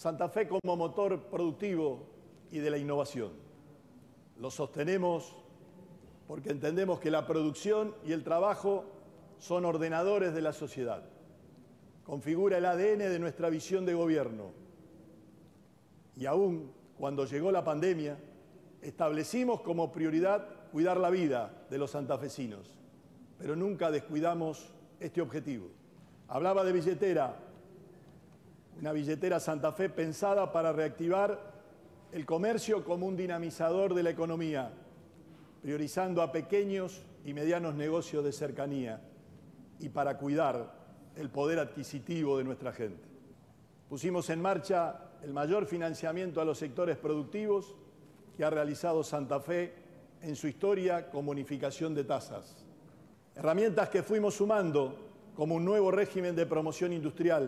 Santa Fe como motor productivo y de la innovación. Lo sostenemos porque entendemos que la producción y el trabajo son ordenadores de la sociedad. Configura el ADN de nuestra visión de gobierno. Y aún cuando llegó la pandemia, establecimos como prioridad cuidar la vida de los santafesinos, pero nunca descuidamos este objetivo. Hablaba de billetera, una billetera Santa Fe pensada para reactivar el comercio como un dinamizador de la economía, priorizando a pequeños y medianos negocios de cercanía y para cuidar el poder adquisitivo de nuestra gente. Pusimos en marcha el mayor financiamiento a los sectores productivos que ha realizado Santa Fe en su historia con bonificación de tasas. Herramientas que fuimos sumando como un nuevo régimen de promoción industrial,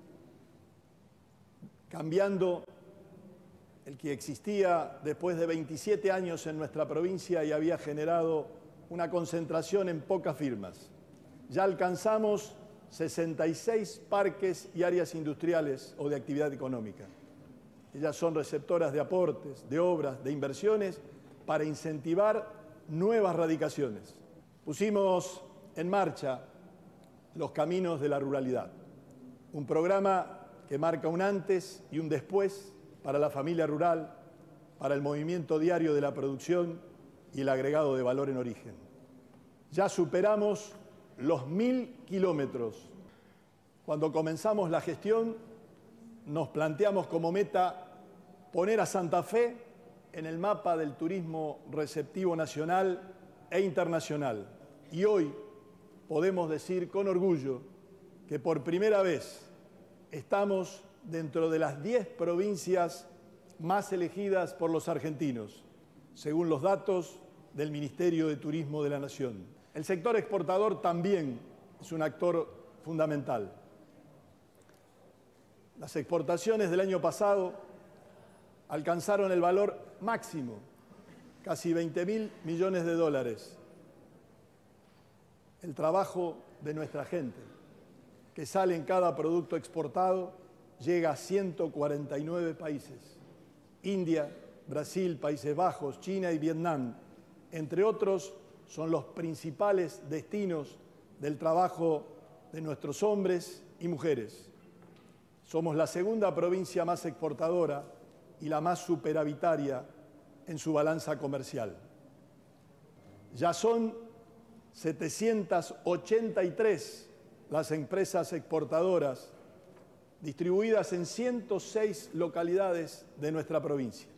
cambiando el que existía después de 27 años en nuestra provincia y había generado una concentración en pocas firmas. Ya alcanzamos 66 parques y áreas industriales o de actividad económica. Ellas son receptoras de aportes, de obras, de inversiones para incentivar nuevas radicaciones. Pusimos en marcha los caminos de la ruralidad, un programa que marca un antes y un después para la familia rural, para el movimiento diario de la producción y el agregado de valor en origen. Ya superamos los 1000 kilómetros. Cuando comenzamos la gestión, nos planteamos como meta poner a Santa Fe en el mapa del turismo receptivo nacional e internacional. Y hoy podemos decir con orgullo que por primera vez estamos dentro de las 10 provincias más elegidas por los argentinos, según los datos del Ministerio de Turismo de la Nación. El sector exportador también es un actor fundamental. Las exportaciones del año pasado alcanzaron el valor máximo, casi 20.000 millones de dólares. El trabajo de nuestra gente, que sale en cada producto exportado, llega a 149 países. India, Brasil, Países Bajos, China y Vietnam, entre otros, son los principales destinos del trabajo de nuestros hombres y mujeres. Somos la segunda provincia más exportadora y la más superavitaria en su balanza comercial. Ya son 783 las empresas exportadoras distribuidas en 106 localidades de nuestra provincia.